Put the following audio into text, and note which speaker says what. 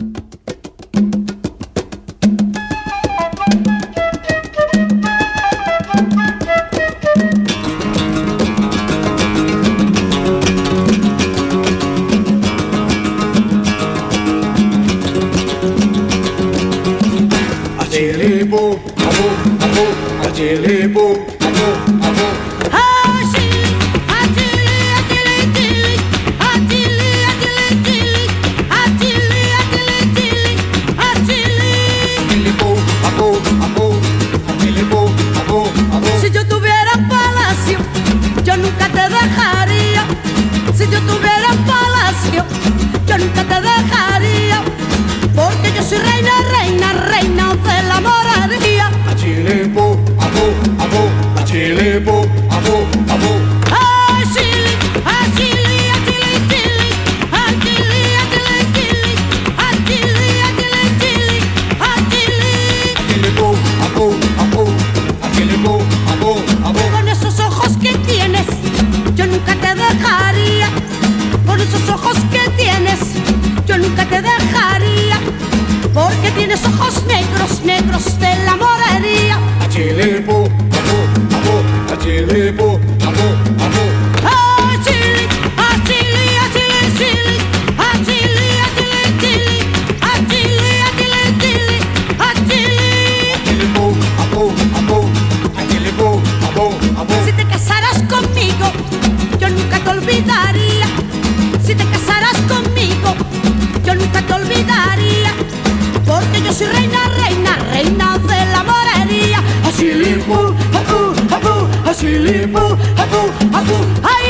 Speaker 1: Achilibu, abu, abu, achilibu, abu, abu.
Speaker 2: Achili, achili, achili, achili, achili, achili, achili, achili.
Speaker 1: Achilibu, abu, abu, achilibu, abu, abu.
Speaker 2: Si yo tuviera un palacio, yo nunca te dejaría. Si yo tuviera un palacio, yo nunca te dejaría. Porque yo soy reina, reina, reina de la moraría.
Speaker 1: Achilibu, abu, abu, achilibu, abu, abu.
Speaker 2: Achili, achili, achili, achili, achili, achili, achili, achili.
Speaker 1: Achilibu, abu, abu, achilibu, abu, abu.
Speaker 2: Con esos ojos que tienes, yo nunca te dejaría. Con esos ojos que tienes, yo nunca te dejaría. Porque tienes ojos negros, negros de la morería.
Speaker 1: Achilibu, abu, abu, achilibu, abu, abu.
Speaker 2: Achili, achili, achili, achili, achili, achili, achili, achili.
Speaker 1: Achilibu, abu, abu, achilibu, abu, abu.
Speaker 2: Si te casaras conmigo, yo nunca te olvidaría. Si te casaras conmigo, yo nunca te olvidaría. Porque yo soy reina, reina, reina de la morería.
Speaker 1: Achilibu, abu, abu, achilibu, abu, abu.
Speaker 2: Ay,